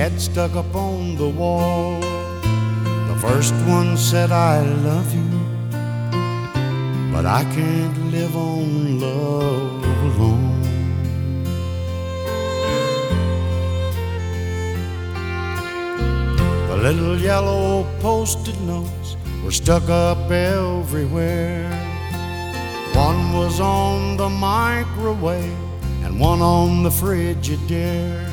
had stuck up on the wall. The first one said, I love you, but I can't live on love alone. The little yellow post-it notes were stuck up everywhere. One was on the microwave and one on the Frigidaire.